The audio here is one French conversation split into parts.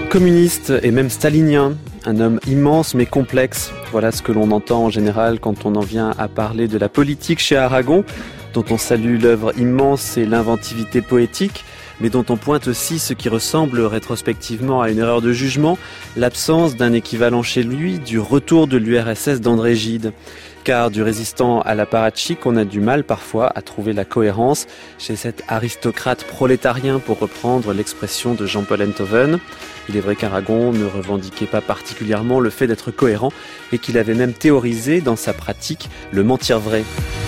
Communiste et même stalinien, un homme immense mais complexe. Voilà ce que l'on entend en général quand on en vient à parler de la politique chez Aragon, dont on salue l'œuvre immense et l'inventivité poétique, mais dont on pointe aussi ce qui ressemble rétrospectivement à une erreur de jugement, l'absence d'un équivalent chez lui du retour de l'URSS d'André Gide. Car du résistant à l'apparatchik, on a du mal parfois à trouver la cohérence chez cet aristocrate prolétarien, pour reprendre l'expression de Jean-Paul Enthoven. Il est vrai qu'Aragon ne revendiquait pas particulièrement le fait d'être cohérent et qu'il avait même théorisé dans sa pratique le mentir vrai.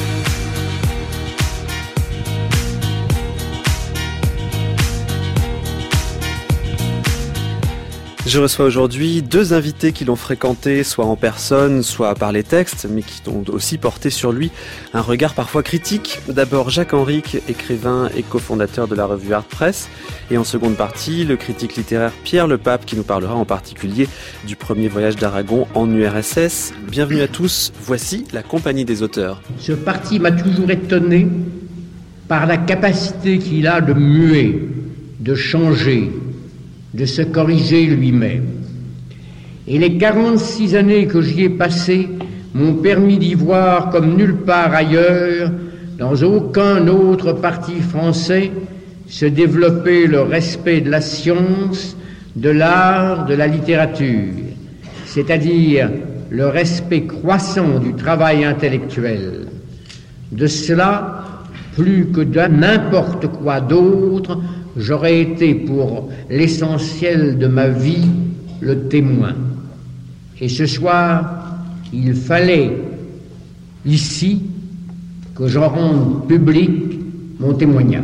Je reçois aujourd'hui deux invités qui l'ont fréquenté, soit en personne, soit par les textes, mais qui ont aussi porté sur lui un regard parfois critique. D'abord Jacques Henrique, écrivain et cofondateur de la revue Art Press, et en seconde partie, le critique littéraire Pierre Lepape, qui nous parlera en particulier du premier voyage d'Aragon en URSS. Bienvenue à tous, voici la Compagnie des auteurs. Ce parti m'a toujours étonné par la capacité qu'il a de muer, de changer, de se corriger lui-même. Et les 46 années que j'y ai passées m'ont permis d'y voir comme nulle part ailleurs, dans aucun autre parti français, se développer le respect de la science, de l'art, de la littérature, c'est-à-dire le respect croissant du travail intellectuel. De cela, plus que de n'importe quoi d'autre, j'aurais été pour l'essentiel de ma vie le témoin. Et ce soir, il fallait ici que je rende public mon témoignage.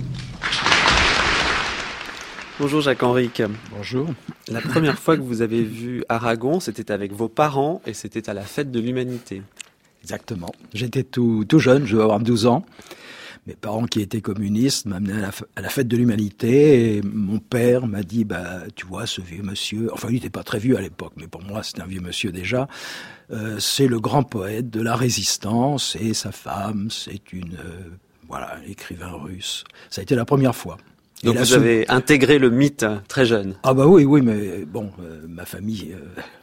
Bonjour Jacques Henrique. Bonjour. La première fois que vous avez vu Aragon, c'était avec vos parents et c'était à la fête de l'Humanité. Exactement. J'étais tout jeune, je devais avoir 12 ans. Mes parents qui étaient communistes m'amenaient à la fête de l'Humanité et mon père m'a dit, tu vois, ce vieux monsieur, enfin il n'était pas très vieux à l'époque, mais pour moi c'était un vieux monsieur déjà, c'est le grand poète de la résistance et sa femme, c'est une, écrivain russe. Ça a été la première fois. Donc vous avez intégré le mythe très jeune. Ah oui, mais bon, ma famille...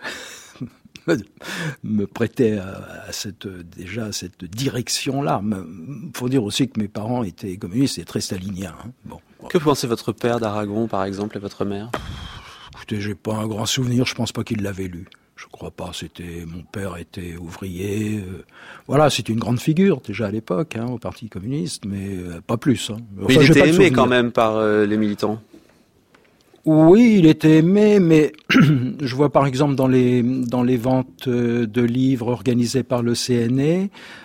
me prêtait à cette direction-là. Il faut dire aussi que mes parents étaient communistes et très staliniens. Bon. Que pensait votre père d'Aragon, par exemple, et votre mère ? Écoutez, j'ai pas un grand souvenir, je pense pas qu'il l'avait lu. Je crois pas, mon père était ouvrier, c'était une grande figure déjà à l'époque, au Parti communiste, mais pas plus. Mais il était aimé quand même par les militants. Oui, il était aimé, mais je vois par exemple dans les ventes de livres organisées par le CNE,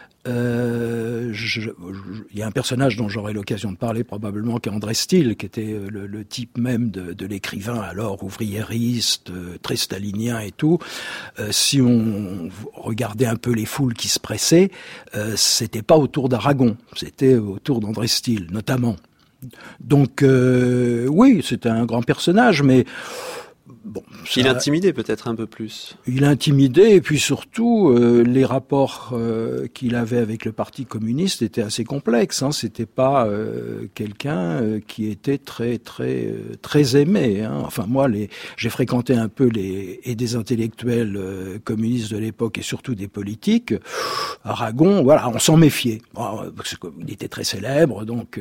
il y a un personnage dont j'aurai l'occasion de parler probablement, qui est André Stille, qui était le type même de l'écrivain, alors ouvriériste, très stalinien et tout. Si on regardait un peu les foules qui se pressaient, c'était pas autour d'Aragon, c'était autour d'André Stille, notamment. Donc oui, c'était un grand personnage, mais bon. Il intimidait peut-être un peu plus. Il intimidait, et puis surtout les rapports qu'il avait avec le Parti communiste étaient assez complexes. C'était pas quelqu'un qui était très aimé. Enfin moi, j'ai fréquenté un peu des intellectuels communistes de l'époque et surtout des politiques. Aragon, on s'en méfiait. Parce qu'il était très célèbre, donc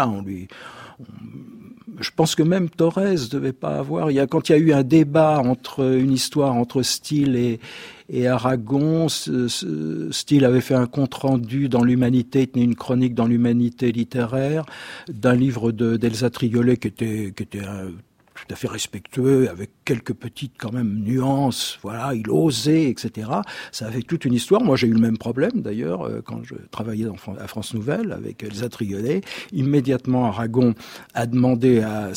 je pense que même Thorez devait pas avoir. Quand il y a eu un débat une histoire entre Stille et Aragon, Stille avait fait un compte rendu dans l'Humanité, tenait une chronique dans l'Humanité littéraire d'un livre d'Elsa Triolet qui était tout à fait respectueux, avec quelques petites quand même nuances, il osait, etc. Ça avait toute une histoire. Moi, j'ai eu le même problème, d'ailleurs, quand je travaillais à France Nouvelle, avec Elsa Triolet. Immédiatement, Aragon a demandé à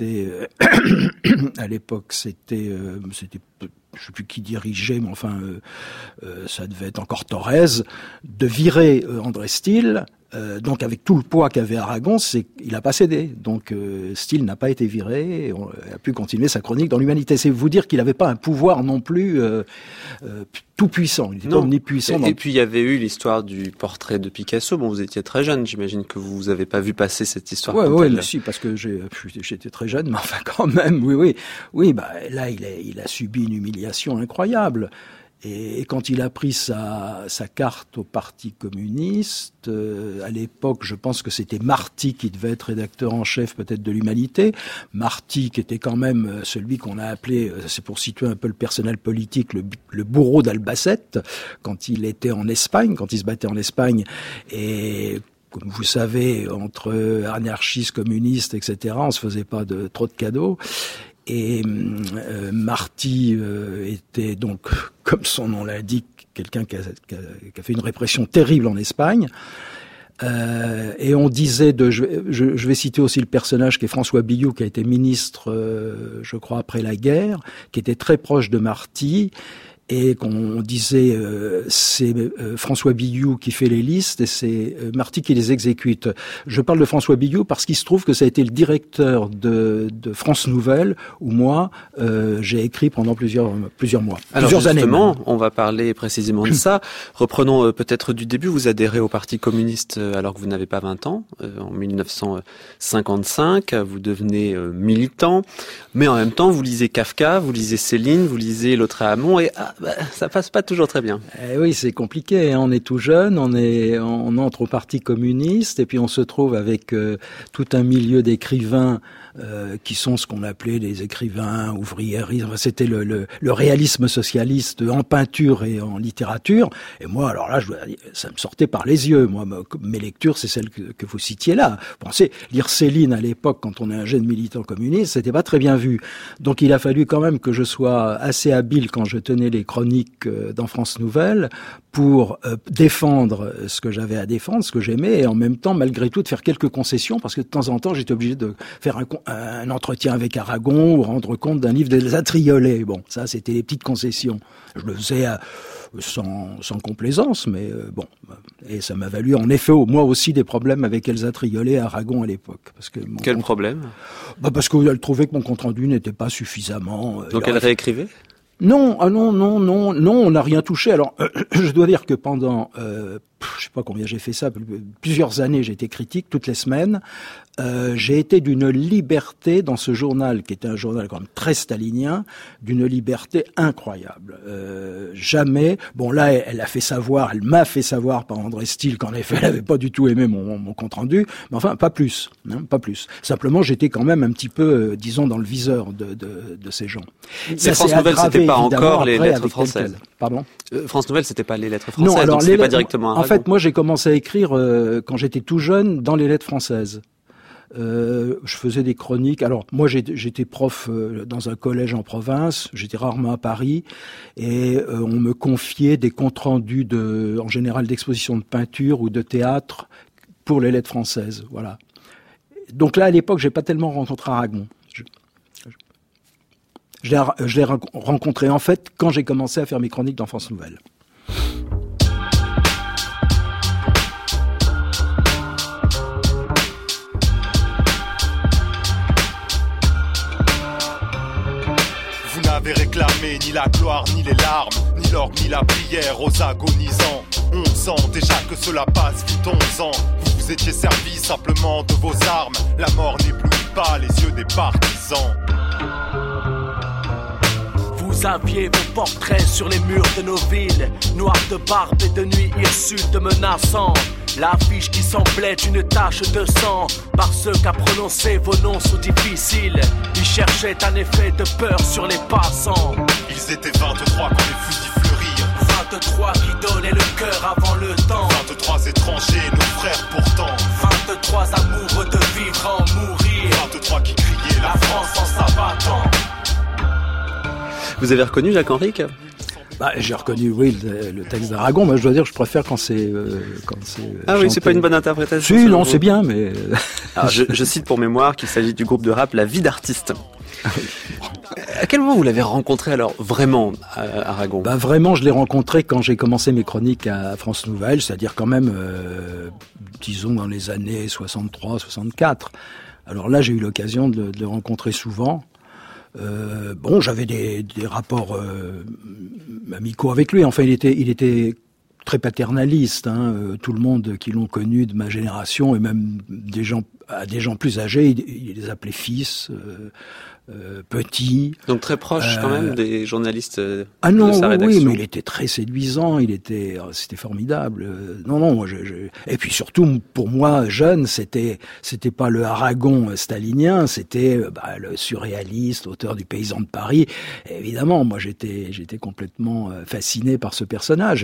l'époque, c'était je sais plus qui dirigeait, mais enfin, ça devait être encore Thorez, de virer André Stille, Donc avec tout le poids qu'avait Aragon, il a pas cédé. Donc Steele n'a pas été viré, et on a pu continuer sa chronique dans l'Humanité. C'est vous dire qu'il n'avait pas un pouvoir non plus tout puissant. Il était pas omnipuissant. Et puis il y avait eu l'histoire du portrait de Picasso. Bon, vous étiez très jeune, j'imagine que vous avez pas vu passer cette histoire. Oui, si, parce que j'étais très jeune, mais enfin quand même, oui. Bah là, il a subi une humiliation incroyable. Et quand il a pris sa carte au Parti communiste, à l'époque, je pense que c'était Marty qui devait être rédacteur en chef peut-être de l'Humanité. Marty, qui était quand même celui qu'on a appelé, c'est pour situer un peu le personnel politique, le bourreau d'Albacete, quand il était en Espagne, quand il se battait en Espagne. Et comme vous savez, entre anarchistes, communistes, etc., on se faisait pas trop de cadeaux. Et Marty était donc, comme son nom l'indique, quelqu'un qui a fait une répression terrible en Espagne. Et on disait je vais citer aussi le personnage qui est François Billoux, qui a été ministre, je crois, après la guerre, qui était très proche de Marty. Et qu'on disait c'est François Billoux qui fait les listes et c'est Marty qui les exécute. Je parle de François Billoux parce qu'il se trouve que ça a été le directeur de France Nouvelle où moi j'ai écrit pendant plusieurs mois, alors plusieurs années. Alors justement, on va parler précisément de ça. Reprenons peut-être du début. Vous adhérez au Parti communiste alors que vous n'avez pas 20 ans, en 1955. Vous devenez militant, mais en même temps vous lisez Kafka, vous lisez Céline, vous lisez Lautréamont et ça passe pas toujours très bien. Oui, c'est compliqué. On est tout jeune, on entre au Parti communiste et puis on se trouve avec tout un milieu d'écrivains qui sont ce qu'on appelait des écrivains ouvriers. C'était le réalisme socialiste en peinture et en littérature. Et moi, alors là, ça me sortait par les yeux. Moi, mes lectures, c'est celles que vous citiez là. Pensez, lire Céline à l'époque, quand on est un jeune militant communiste, c'était pas très bien vu. Donc il a fallu quand même que je sois assez habile quand je tenais les chroniques dans France Nouvelle pour défendre ce que j'avais à défendre, ce que j'aimais, et en même temps, malgré tout, de faire quelques concessions, parce que de temps en temps, j'étais obligé de faire un entretien avec Aragon ou rendre compte d'un livre des Atriolets. Bon, ça, c'était les petites concessions. Je le faisais sans complaisance, mais bon. Et ça m'a valu, en effet, moi aussi, des problèmes avec Elsa Triolet et Aragon à l'époque. Quel problème ? Parce qu'elle trouvait que mon compte-rendu n'était pas suffisamment... Donc elle réécrivait ? Non, on n'a rien touché. Alors, je dois dire que pendant, je sais pas combien j'ai fait ça, plusieurs années, j'ai été critique toutes les semaines. J'ai été d'une liberté dans ce journal, qui était un journal quand même très stalinien, d'une liberté incroyable. Jamais. Bon, là, elle m'a fait savoir par André Steele qu'en effet, elle avait pas du tout aimé mon compte rendu, mais enfin, pas plus. Pas plus. Simplement, j'étais quand même un petit peu, disons, dans le viseur de ces gens. Mais France Nouvelle, c'était pas encore les lettres françaises. Pardon. France Nouvelle, c'était pas les lettres françaises. Non, alors donc c'était pas directement. En fait, moi, j'ai commencé à écrire quand j'étais tout jeune dans les lettres françaises. Je faisais des chroniques. Alors moi j'étais prof dans un collège en province, j'étais rarement à Paris et on me confiait des comptes rendus en général d'expositions de peinture ou de théâtre pour les lettres françaises, voilà. Donc là à l'époque j'ai pas tellement rencontré Aragon. Je l'ai rencontré en fait quand j'ai commencé à faire mes chroniques dans France Nouvelle. N'avez réclamé ni la gloire, ni les larmes, ni l'orgue, ni la prière aux agonisants. 11 ans déjà que cela passe, vite 11 ans. Vous étiez servis simplement de vos armes. La mort n'éblouit pas les yeux des partisans. Vous aviez vos portraits sur les murs de nos villes, noirs de barbe et de nuit hirsutes menaçants. L'affiche qui semblait une tache de sang, parce qu'à prononcer vos noms sont difficiles. Ils cherchaient un effet de peur sur les passants. Ils étaient 23 quand les fusils fleurirent. 23 qui donnaient le cœur avant le temps. 23 étrangers, nos frères pourtant. 23 amoureux de vivre en mourir. 23 qui criaient la France en s'abattant. Vous avez reconnu Jacques Henrique ? J'ai reconnu, oui, le texte d'Aragon. Moi, je dois dire, je préfère quand c'est ah oui, c'est pas une bonne interprétation. Si, non, c'est bien, mais... Alors, je cite pour mémoire qu'il s'agit du groupe de rap La Vie d'Artiste. À quel moment vous l'avez rencontré alors vraiment, Aragon ? Vraiment, je l'ai rencontré quand j'ai commencé mes chroniques à France Nouvelle, c'est-à-dire quand même, disons dans les années 63, 64. Alors là, j'ai eu l'occasion de le rencontrer souvent. J'avais des rapports amicaux avec lui. Enfin, il était très paternaliste. Tout le monde qui l'ont connu de ma génération, et même des gens plus âgés, il les appelait fils, petit. Donc très proche quand même des journalistes de sa rédaction. Oui, mais il était très séduisant, c'était formidable. Moi, et puis surtout, pour moi, jeune, c'était pas le Aragon stalinien, c'était le surréaliste, auteur du Paysan de Paris. Et évidemment, moi, j'étais complètement fasciné par ce personnage.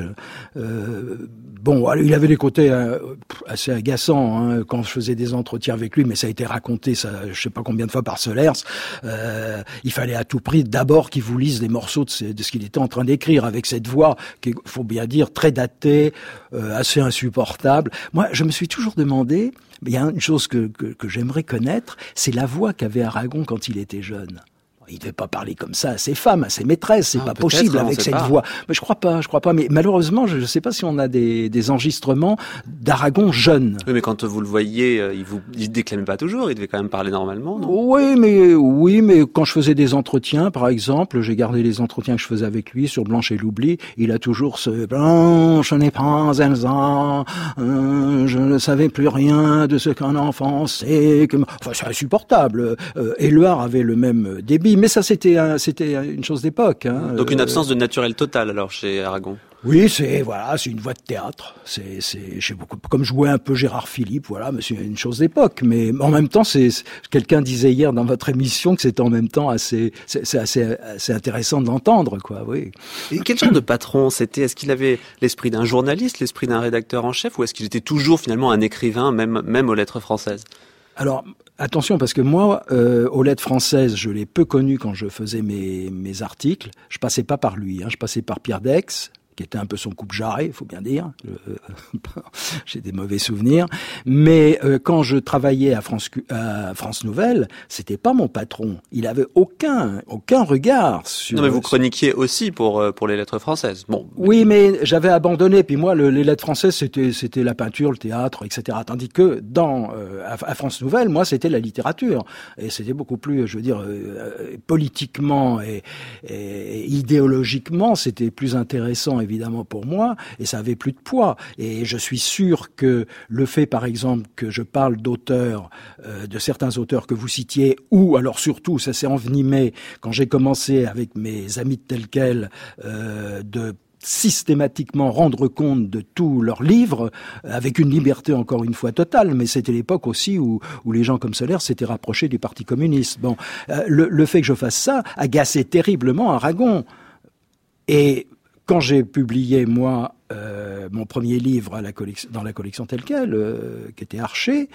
Il avait des côtés assez agaçants quand je faisais des entretiens avec lui, mais ça a été raconté, je sais pas combien de fois par Solers. Il fallait à tout prix d'abord qu'il vous lise des morceaux de ce qu'il était en train d'écrire, avec cette voix qui, faut bien dire, très datée, assez insupportable. Moi, je me suis toujours demandé, il y a une chose que j'aimerais connaître, c'est la voix qu'avait Aragon quand il était jeune. Il devait pas parler comme ça à ses femmes, à ses maîtresses, c'est pas possible avec cette voix. Mais je crois pas. Mais malheureusement, je sais pas si on a des enregistrements d'Aragon jeune. Oui, mais quand vous le voyiez, il déclamait pas toujours, il devait quand même parler normalement, non ? Oui, mais quand je faisais des entretiens, par exemple, j'ai gardé les entretiens que je faisais avec lui sur Blanche et l'oubli, il a toujours ce Blanche n'est pas Elsa, je ne savais plus rien de ce qu'un enfant sait. C'est insupportable. Éluard avait le même débit. Mais ça, c'était une chose d'époque. Donc une absence de naturel total, alors, chez Aragon. Oui, c'est une voix de théâtre. J'ai beaucoup, comme jouait un peu Gérard Philippe, mais c'est une chose d'époque. Mais en même temps, quelqu'un disait hier dans votre émission que c'était en même temps assez intéressant d'entendre, quoi. Oui. Et quel genre de patron c'était ? Est-ce qu'il avait l'esprit d'un journaliste, l'esprit d'un rédacteur en chef, ou est-ce qu'il était toujours finalement un écrivain, même aux lettres françaises ? Alors, attention, parce que moi, aux lettres françaises, je l'ai peu connu quand je faisais mes articles. Je passais pas par lui, je passais par Pierre Dex, qui était un peu son coupe-jarret, il faut bien dire. J'ai des mauvais souvenirs. Mais quand je travaillais à France Nouvelle, c'était pas mon patron. Il avait aucun regard sur... Non, mais vous chroniquiez aussi pour les lettres françaises. Bon. Oui, mais j'avais abandonné. Puis moi, les lettres françaises, c'était la peinture, le théâtre, etc. Tandis que à France Nouvelle, moi, c'était la littérature. Et c'était beaucoup plus, je veux dire, politiquement et idéologiquement, c'était plus intéressant, évidemment, pour moi, et ça avait plus de poids. Et je suis sûr que le fait, par exemple, que je parle d'auteurs, de certains auteurs que vous citiez, ou alors surtout, ça s'est envenimé quand j'ai commencé avec mes amis de tel quel, de systématiquement rendre compte de tous leurs livres, avec une liberté encore une fois totale, mais c'était l'époque aussi où les gens comme Solers s'étaient rapprochés du Parti communiste. Bon, le fait que je fasse ça agaçait terriblement Aragon. Et quand j'ai publié, moi, mon premier livre dans la collection telle quelle, qui était Archer,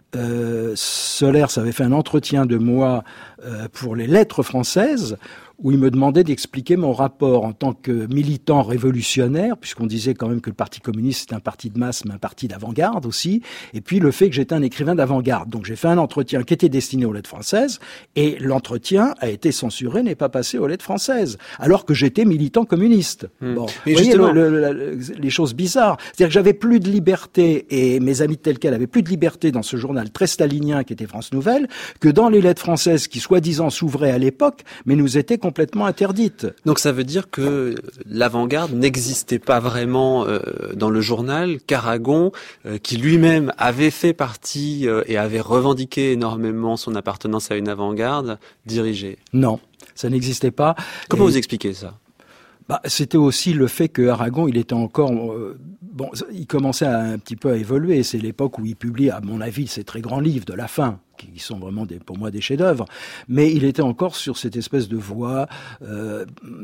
Solers avait fait un entretien de moi pour les lettres françaises, où il me demandait d'expliquer mon rapport en tant que militant révolutionnaire, puisqu'on disait quand même que le Parti communiste c'est un parti de masse, mais un parti d'avant-garde aussi, et puis le fait que j'étais un écrivain d'avant-garde. Donc j'ai fait un entretien qui était destiné aux lettres françaises, et l'entretien a été censuré, n'est pas passé aux lettres françaises, alors que j'étais militant communiste. Bon, vous voyez les choses bizarres. C'est-à-dire que j'avais plus de liberté, et mes amis de tel quel avaient plus de liberté dans ce journal très stalinien qui était France Nouvelle, que dans les lettres françaises qui soi-disant s'ouvraient à l'époque, mais nous étaient complètement interdite. Donc ça veut dire que l'avant-garde n'existait pas vraiment dans le journal, qu'Aragon, qui lui-même avait fait partie et avait revendiqué énormément son appartenance à une avant-garde, dirigeait. Non, ça n'existait pas. Comment vous expliquez ça ? C'était aussi le fait que Aragon, il était encore... il commençait un petit peu à évoluer. C'est l'époque où il publie, à mon avis, ces très grands livres de la fin, qui sont vraiment pour moi des chefs-d'œuvre. Mais il était encore sur cette espèce de voie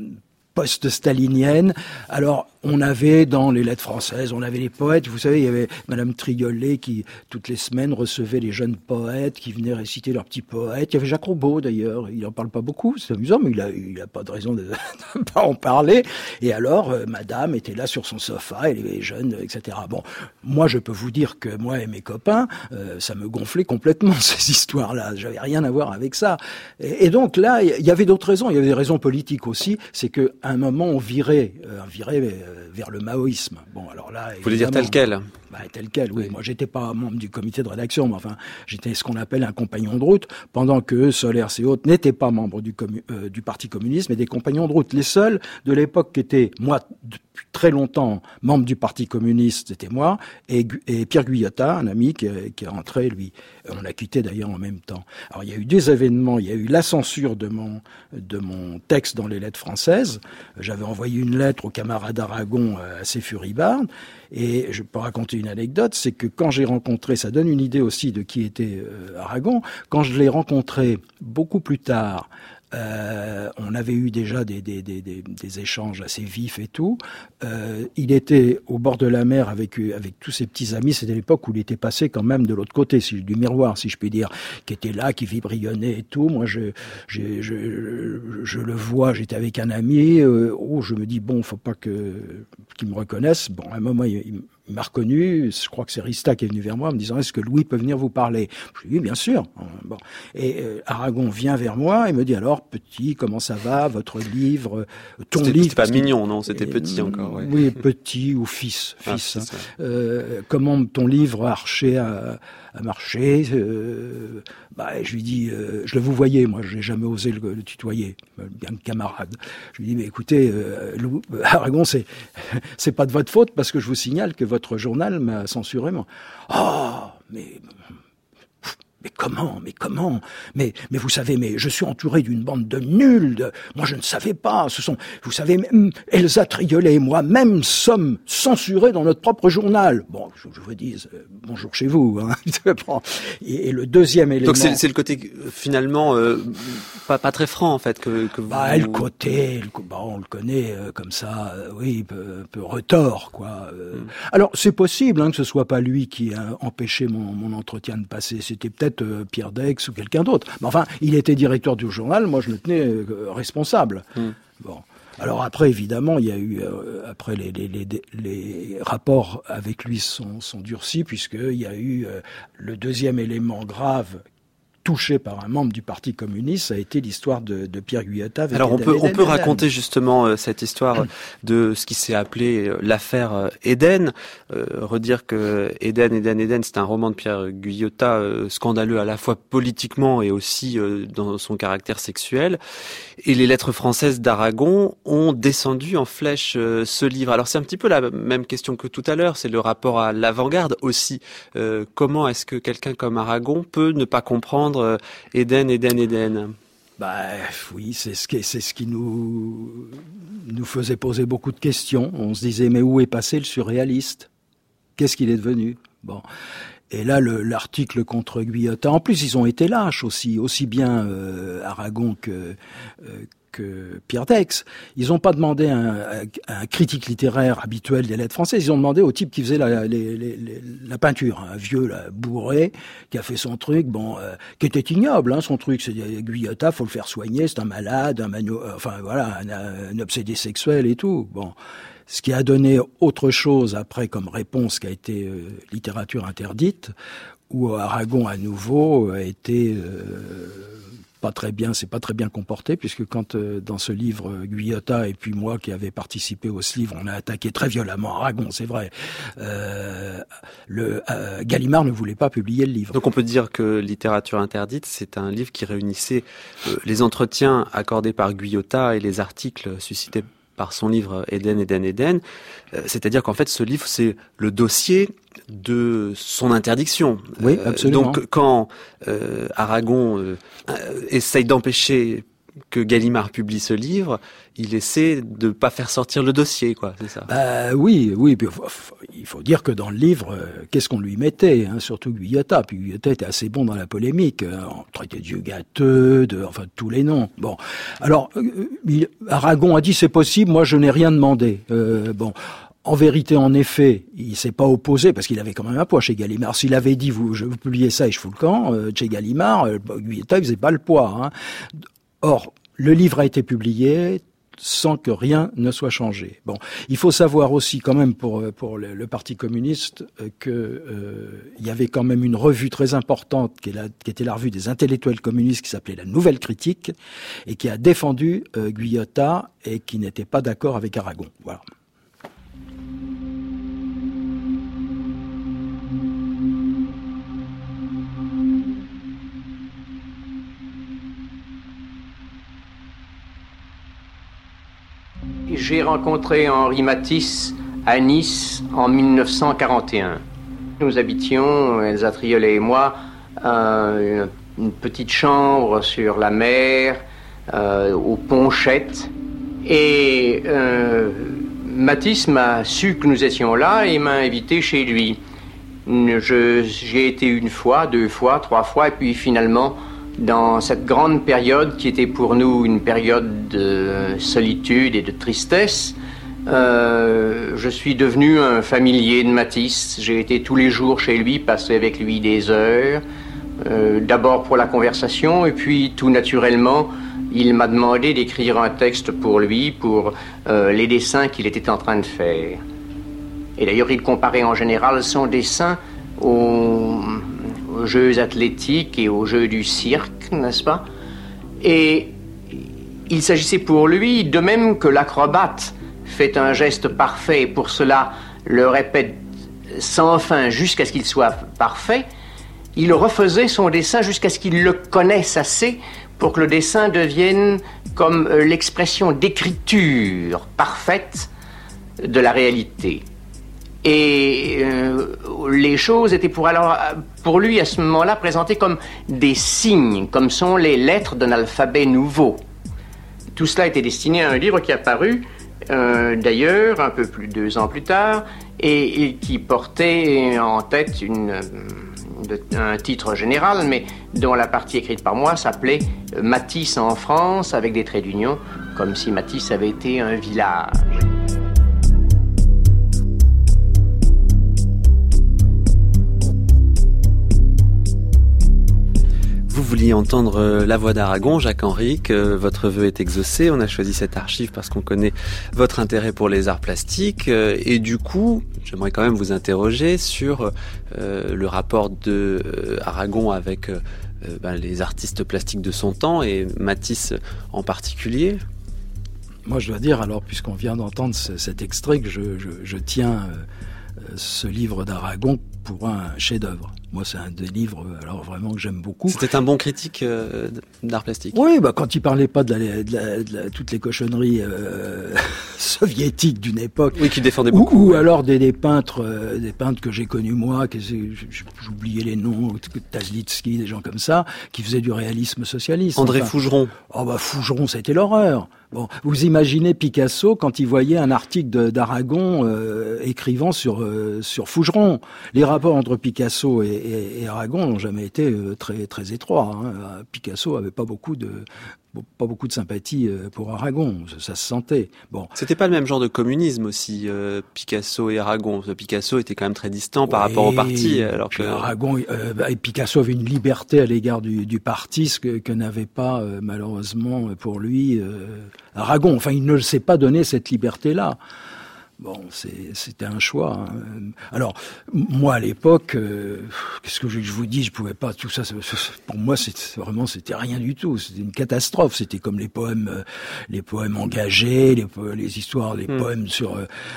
post-stalinienne. Alors, on avait dans les lettres françaises, on avait les poètes. Vous savez, il y avait Madame Triolet qui, toutes les semaines, recevait les jeunes poètes qui venaient réciter leurs petits poètes. Il y avait Jacques Roubaud, d'ailleurs. Il en parle pas beaucoup, c'est amusant, mais il a pas de raison de ne pas en parler. Et alors, Madame était là sur son sofa, et les jeunes, etc. Bon, moi, je peux vous dire que moi et mes copains, ça me gonflait complètement, ces histoires-là. J'avais rien à voir avec ça. Et donc là, il y avait d'autres raisons. Il y avait des raisons politiques aussi. C'est que à un moment, on virait vers le maoïsme. Bon, alors là, vous voulez dire tel quel? Tel quel, oui. Moi, j'étais pas membre du comité de rédaction, mais enfin, j'étais ce qu'on appelle un compagnon de route, pendant que Solers et autres n'étaient pas membres du Parti communiste, mais des compagnons de route. Les seuls de l'époque qui étaient, moi, depuis très longtemps, membre du Parti communiste, c'était moi, et Pierre Guyotat, un ami qui est rentré, lui. On l'a quitté d'ailleurs en même temps. Alors, il y a eu des événements, il y a eu la censure de mon texte dans les lettres françaises. J'avais envoyé une lettre au camarade d'Aragon assez furibarde, et je peux raconter une anecdote, c'est que quand j'ai rencontré, ça donne une idée aussi de qui était Aragon, quand je l'ai rencontré beaucoup plus tard, on avait eu déjà des échanges assez vifs et tout. Il était au bord de la mer avec tous ses petits amis. C'était l'époque où il était passé quand même de l'autre côté du miroir, si je puis dire, qui était là, qui vibrionnait et tout. Moi, je le vois. J'étais avec un ami. Je me dis bon, faut pas qu'il me reconnaisse. Bon, à un moment, il m'a reconnu, je crois que c'est Rista qui est venu vers moi en me disant « Est-ce que Louis peut venir vous parler ?» Je lui dis « Oui, bien sûr. » Bon. Et Aragon vient vers moi et me dit « Alors, petit, comment ça va, votre livre, ton livre ?» C'était pas mignon, non? C'était petit encore, ouais. Oui, petit ou fils. Comment ton livre a marché je lui dis, je le vous voyais, moi, je n'ai jamais osé le tutoyer, bien que camarade. Je lui dis, mais écoutez, Aragon, c'est pas de votre faute, parce que je vous signale que votre journal m'a censuré, moi. Mais comment? Mais vous savez, mais je suis entouré d'une bande de nuls. Moi, je ne savais pas. Vous savez, même Elsa Triolet et moi-même sommes censurés dans notre propre journal. Bon, je vous dis, bonjour chez vous. Hein. Et le deuxième élément. Donc c'est le côté finalement pas très franc en fait que vous. Le côté, on le connaît comme ça, oui, peu retors quoi. Alors c'est possible que ce soit pas lui qui a empêché mon entretien de passer. C'était peut-être Pierre Dex ou quelqu'un d'autre. Mais enfin, il était directeur du journal, moi je le tenais responsable. Bon. Alors après, évidemment, il y a eu après les rapports avec lui sont durcis puisqu'il y a eu le deuxième élément grave touché par un membre du Parti communiste, ça a été l'histoire de Pierre Guyotat. Alors on peut raconter justement cette histoire de ce qui s'est appelé l'affaire Éden. Redire que Éden, c'est un roman de Pierre Guyotat scandaleux à la fois politiquement et aussi dans son caractère sexuel. Et les lettres françaises d'Aragon ont descendu en flèche ce livre. Alors c'est un petit peu la même question que tout à l'heure, c'est le rapport à l'avant-garde aussi. Comment est-ce que quelqu'un comme Aragon peut ne pas comprendre Éden. Oui, c'est ce qui nous faisait poser beaucoup de questions. On se disait mais où est passé le surréaliste? Qu'est-ce qu'il est devenu? Bon. Et là, l'article contre Guyotat, en plus ils ont été lâches aussi bien Aragon que Pierre Dex. Ils n'ont pas demandé un critique littéraire habituel des lettres françaises. Ils ont demandé au type qui faisait la peinture, un vieux là, bourré qui a fait son truc, qui était ignoble. Son truc, c'est Guyotat, faut le faire soigner, c'est un malade, un obsédé sexuel et tout. Bon, ce qui a donné autre chose après comme réponse qui a été littérature interdite, où Aragon à nouveau a été c'est pas très bien comporté, puisque quand dans ce livre Guyotat et puis moi qui avait participé au ce livre, on a attaqué très violemment Aragon, c'est vrai. Gallimard ne voulait pas publier le livre. Donc on peut dire que Littérature interdite, c'est un livre qui réunissait les entretiens accordés par Guyotat et les articles suscités par son livre Éden. C'est-à-dire qu'en fait, ce livre, c'est le dossier de son interdiction. Oui, absolument. Donc, quand Aragon essaye d'empêcher que Gallimard publie ce livre, il essaie de pas faire sortir le dossier, quoi, c'est ça? Oui. Il faut dire que dans le livre, qu'est-ce qu'on lui mettait, surtout Guyotat. Puis Guyotat était assez bon dans la polémique. On traitait de Dieu gâteux, de tous les noms. Bon, alors Aragon a dit c'est possible, moi je n'ai rien demandé. En vérité, en effet, il s'est pas opposé parce qu'il avait quand même un poids chez Gallimard. S'il avait dit vous publiez ça et je fous le camp chez Gallimard, Guyotat il faisait pas le poids. Or, le livre a été publié sans que rien ne soit changé. Bon, il faut savoir aussi quand même pour le Parti communiste que il y avait quand même une revue très importante qui était la revue des intellectuels communistes qui s'appelait La Nouvelle Critique et qui a défendu Guyotat et qui n'était pas d'accord avec Aragon. Voilà. J'ai rencontré Henri Matisse à Nice en 1941. Nous habitions, Elsa Triolet et moi, une petite chambre sur la mer, aux Ponchettes. Et Matisse m'a su que nous étions là et m'a invité chez lui. J'ai été une fois, 2 fois, 3 fois, et puis finalement, dans cette grande période qui était pour nous une période de solitude et de tristesse, je suis devenu un familier de Matisse. J'ai été tous les jours chez lui, passé avec lui des heures, d'abord pour la conversation, et puis tout naturellement, il m'a demandé d'écrire un texte pour lui, pour les dessins qu'il était en train de faire. Et d'ailleurs, il comparait en général son dessin aux Jeux athlétiques et aux Jeux du cirque, n'est-ce pas? Et il s'agissait pour lui, de même que l'acrobate fait un geste parfait, et pour cela le répète sans fin jusqu'à ce qu'il soit parfait, il refaisait son dessin jusqu'à ce qu'il le connaisse assez pour que le dessin devienne comme l'expression d'écriture parfaite de la réalité. Et les choses étaient pour lui à ce moment-là présentées comme des signes, comme sont les lettres d'un alphabet nouveau. Tout cela était destiné à un livre qui a paru d'ailleurs un peu plus 2 ans plus tard et qui portait en tête un titre général, mais dont la partie écrite par moi s'appelait Matisse en France avec des traits d'union, comme si Matisse avait été un village. Vous vouliez entendre la voix d'Aragon, Jacques Henrique, votre vœu est exaucé, on a choisi cette archive parce qu'on connaît votre intérêt pour les arts plastiques et du coup, j'aimerais quand même vous interroger sur le rapport de Aragon avec les artistes plastiques de son temps et Matisse en particulier. Moi je dois dire, alors puisqu'on vient d'entendre cet extrait, que je tiens ce livre d'Aragon pour un chef-d'œuvre. Moi, c'est un des livres, alors vraiment que j'aime beaucoup. C'était un bon critique d'art plastique. Oui, quand il parlait pas de toutes les cochonneries soviétiques d'une époque. Oui, qui défendait beaucoup. Ou alors des peintres que j'ai connus moi, j'oubliais les noms, Tazlitsky, des gens comme ça, qui faisaient du réalisme socialiste. André Fougeron. Fougeron, c'était l'horreur. Bon, vous imaginez Picasso quand il voyait un article d'Aragon écrivant sur Fougeron. Les rapports entre Picasso et Aragon n'ont jamais été très très étroits. Picasso avait pas beaucoup de sympathie pour Aragon, ça se sentait. Bon, c'était pas le même genre de communisme aussi, Picasso et Aragon. Picasso était quand même très distant par rapport au parti, alors que Aragon, Picasso avait une liberté à l'égard du parti que n'avait pas malheureusement pour lui Aragon. Enfin, il ne s'est pas donné cette liberté-là. Bon, c'était un choix. Alors, moi, à l'époque, qu'est-ce que je vous dis, je pouvais pas, tout ça, pour moi, c'était rien du tout. C'était une catastrophe. C'était comme les poèmes engagés, les histoires, les poèmes sur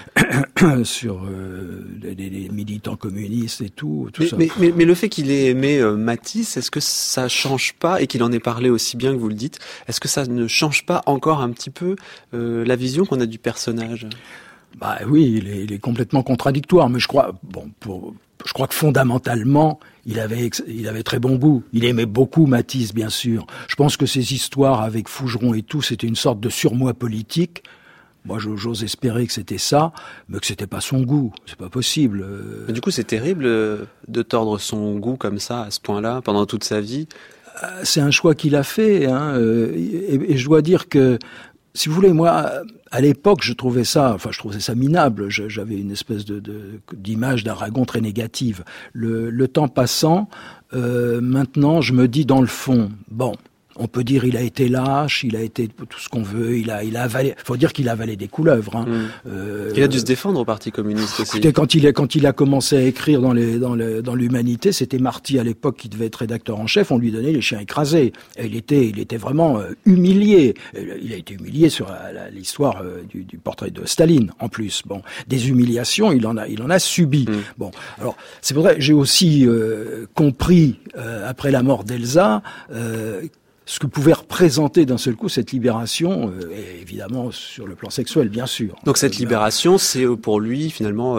les militants communistes et tout ça. Mais le fait qu'il ait aimé Matisse, est-ce que ça change pas, et qu'il en ait parlé aussi bien que vous le dites, est-ce que ça ne change pas encore un petit peu la vision qu'on a du personnage ? Bah oui, il est complètement contradictoire, mais je crois que fondamentalement, il avait très bon goût. Il aimait beaucoup Matisse, bien sûr. Je pense que ces histoires avec Fougeron et tout, c'était une sorte de surmoi politique. Moi, j'ose espérer que c'était ça, mais que c'était pas son goût. C'est pas possible. Mais du coup, c'est terrible de tordre son goût comme ça, à ce point-là, pendant toute sa vie. C'est un choix qu'il a fait, hein, et je dois dire que, si vous voulez, moi, à l'époque, je trouvais ça minable. J'avais une espèce d'image d'Aragon très négative. Le temps passant, maintenant, je me dis dans le fond, bon, on peut dire il a été lâche, il a été tout ce qu'on veut, il a avalé. Faut dire qu'il a avalé des couleuvres. Hein. Il a dû se défendre au Parti communiste aussi. Écoutez, quand il a commencé à écrire dans l'Humanité, c'était Marty à l'époque qui devait être rédacteur en chef. On lui donnait les chiens écrasés. Et il était vraiment humilié. Il a été humilié sur l'histoire du portrait de Staline en plus. Bon, des humiliations, il en a subi. Bon, alors c'est pour ça que j'ai aussi compris après la mort d'Elsa. Ce que pouvait représenter d'un seul coup cette libération, et évidemment sur le plan sexuel, bien sûr. Donc cette libération, c'est pour lui finalement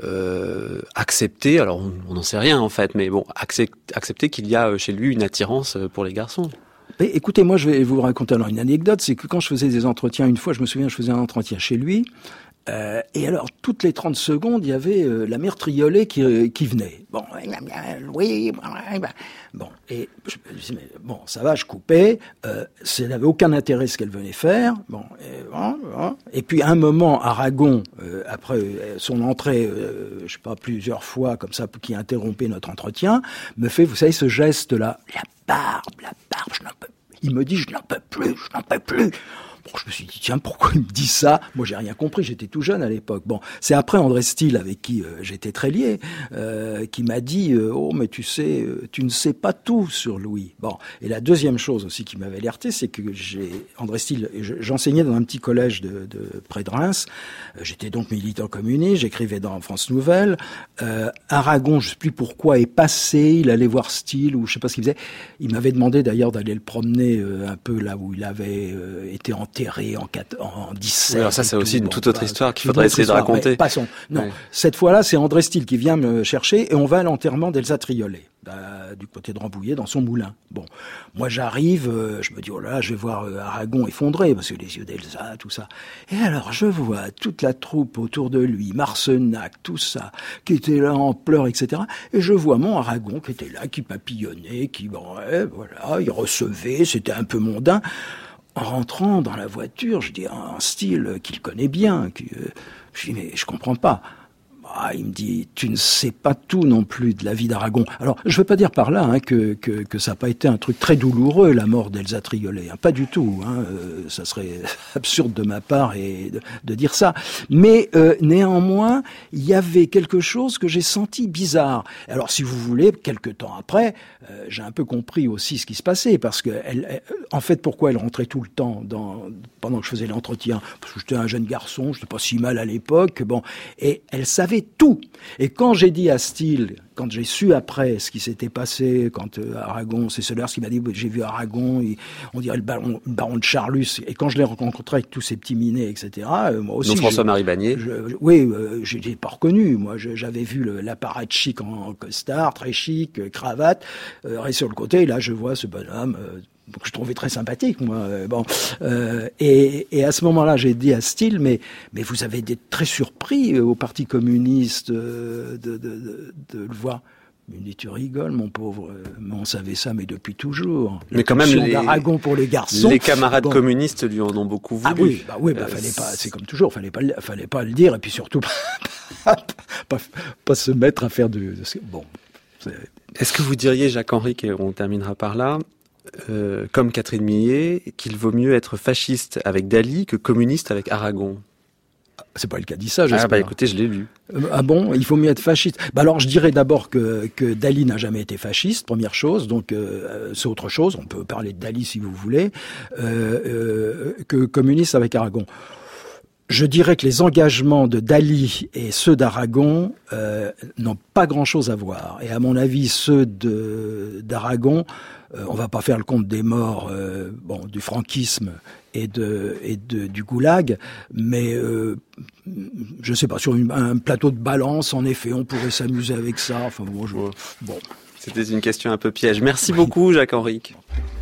accepter, alors on n'en sait rien en fait, mais bon, accepter qu'il y a chez lui une attirance pour les garçons. Mais écoutez, moi je vais vous raconter alors une anecdote, c'est que quand je faisais des entretiens, une fois je me souviens, je faisais un entretien chez lui, et alors, toutes les 30 secondes, il y avait la mère Triolet qui venait. Bon, oui, bon, et je me disais, mais bon, ça va, je coupais. Ça n'avait aucun intérêt ce qu'elle venait faire. Bon, et puis à un moment, Aragon, après son entrée, je sais pas, plusieurs fois comme ça, qui interrompait notre entretien, me fait, vous savez, ce geste-là, la barbe, je n'en peux. Il me dit, je n'en peux plus. Bon, je me suis dit, tiens, pourquoi il me dit ça? Moi, j'ai rien compris, j'étais tout jeune à l'époque. Bon, c'est après André Stille, avec qui j'étais très lié, qui m'a dit, oh, mais tu sais, tu ne sais pas tout sur Louis. Bon, et la deuxième chose aussi qui m'avait alerté, c'est que André Stille, j'enseignais dans un petit collège de près de Reims, j'étais donc militant communiste, j'écrivais dans France Nouvelle, Aragon, je sais plus pourquoi, est passé, il allait voir Stille, ou je sais pas ce qu'il faisait, il m'avait demandé d'ailleurs d'aller le promener un peu là où il avait été enterré en 17. Oui, alors ça, c'est aussi une toute autre histoire qu'il faudrait essayer de raconter. Passons. Non, oui. Cette fois-là, c'est André Stille qui vient me chercher et on va à l'enterrement d'Elsa Triolet, du côté de Rambouillet, dans son moulin. Bon, moi j'arrive, je me dis, oh là, je vais voir Aragon effondré, parce que les yeux d'Elsa, tout ça. Et alors, je vois toute la troupe autour de lui, Marcenac, tout ça, qui était là en pleurs, etc. Et je vois mon Aragon qui était là, qui papillonnait, qui, bon, voilà, il recevait, c'était un peu mondain. En rentrant dans la voiture, je dis un style qu'il connaît bien. Je dis, mais je comprends pas. Il me dit, tu ne sais pas tout non plus de la vie d'Aragon. Alors, je veux pas dire par là que ça n'a pas été un truc très douloureux, la mort d'Elsa Triolet. Pas du tout. Ça serait absurde de ma part de dire ça. Mais néanmoins, il y avait quelque chose que j'ai senti bizarre. Alors, si vous voulez, quelque temps après, j'ai un peu compris aussi ce qui se passait, parce que en fait, pourquoi elle rentrait tout le temps pendant que je faisais l'entretien? Parce que j'étais un jeune garçon, j'étais pas si mal à l'époque. Bon, et elle savait tout. Et quand j'ai dit à Stille, quand j'ai su après ce qui s'était passé, quand Aragon, c'est Sellers qui m'a dit, j'ai vu Aragon, on dirait le baron de Charlus, et quand je l'ai rencontré avec tous ces petits minets, etc., moi aussi... Donc François-Marie Bagné. Oui, je l'ai pas reconnu. Moi, j'avais vu l'appareil chic en costard, très chic, cravate, et sur le côté, là, je vois ce bonhomme... que je trouvais très sympathique, moi. Et à ce moment-là, j'ai dit à Stille, mais vous avez été très surpris au Parti communiste de le voir. Il me dit, tu rigoles, mon pauvre. Mais on savait ça, mais depuis toujours. Mais quand même, d'Aragon pour les garçons. Les camarades communistes lui en ont beaucoup voulu. Ah oui, fallait pas. C'est comme toujours, fallait pas le dire, et puis surtout pas se mettre à faire de bon. Est-ce que vous diriez, Jacques-Henri, et on terminera par là, comme Catherine Millet, qu'il vaut mieux être fasciste avec Dali que communiste avec Aragon? C'est pas le cas dit ça, j'espère. Écoutez, je l'ai lu. Ah bon? Il faut mieux être fasciste. Alors, je dirais d'abord que Dali n'a jamais été fasciste, première chose. Donc, c'est autre chose. On peut parler de Dali si vous voulez. Que communiste avec Aragon. Je dirais que les engagements de Dali et ceux d'Aragon n'ont pas grand-chose à voir. Et à mon avis, ceux d'Aragon, on va pas faire le compte des morts du franquisme et du goulag, mais je sais pas, sur un plateau de balance, en effet, on pourrait s'amuser avec ça. Enfin bon. C'était une question un peu piège. Merci beaucoup, Jacques Henrique.